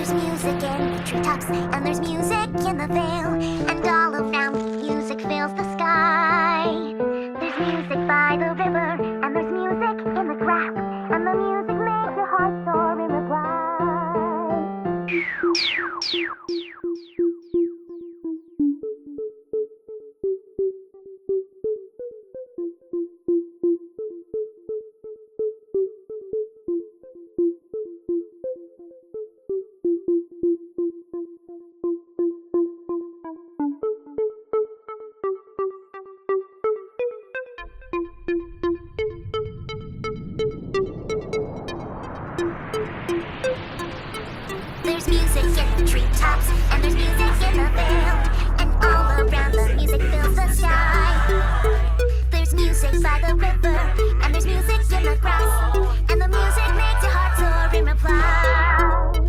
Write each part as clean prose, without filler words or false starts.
There's music in the treetops, and there's music in the vale, and all around music fills the sky. There's music by the river, and there's music in the grass, and the music makes your heart soar in reply. There's music in the treetops, and there's music in the vale, and all around the music fills the sky. There's music by the river, and there's music in the grass, and the music makes your heart soar in reply.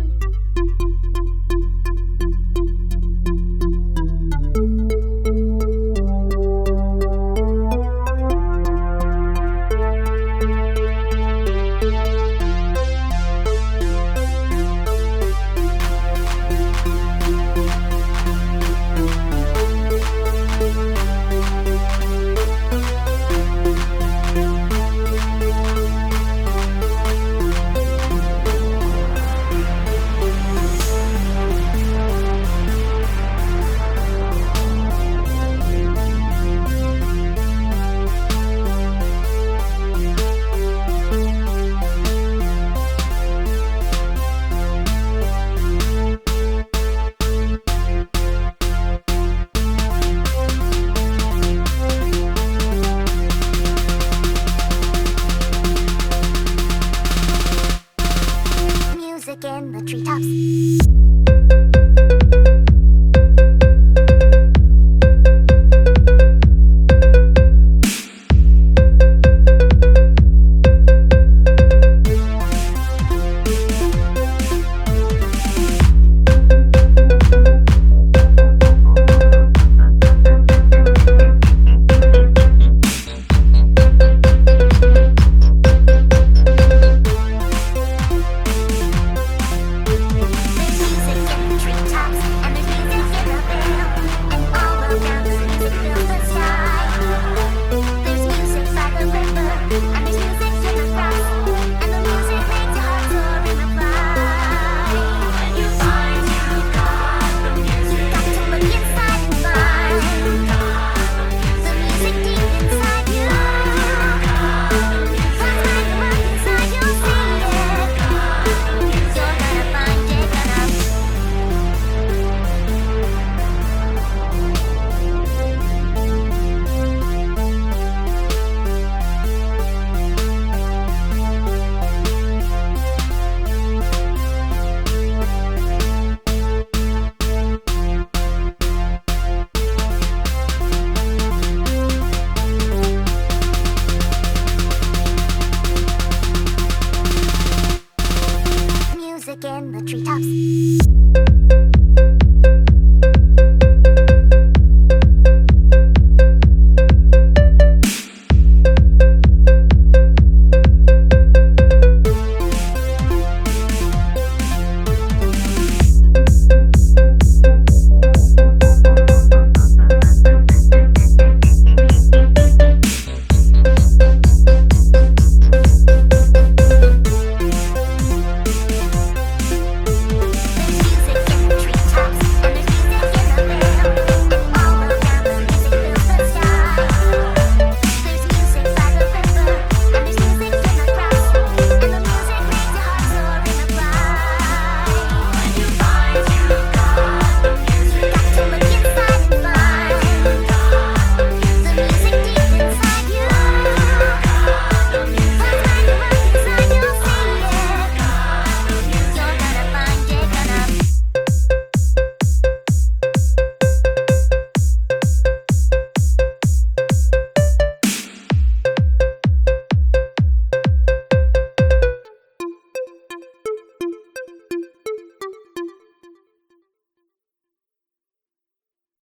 Music in the treetops. Music in the treetops.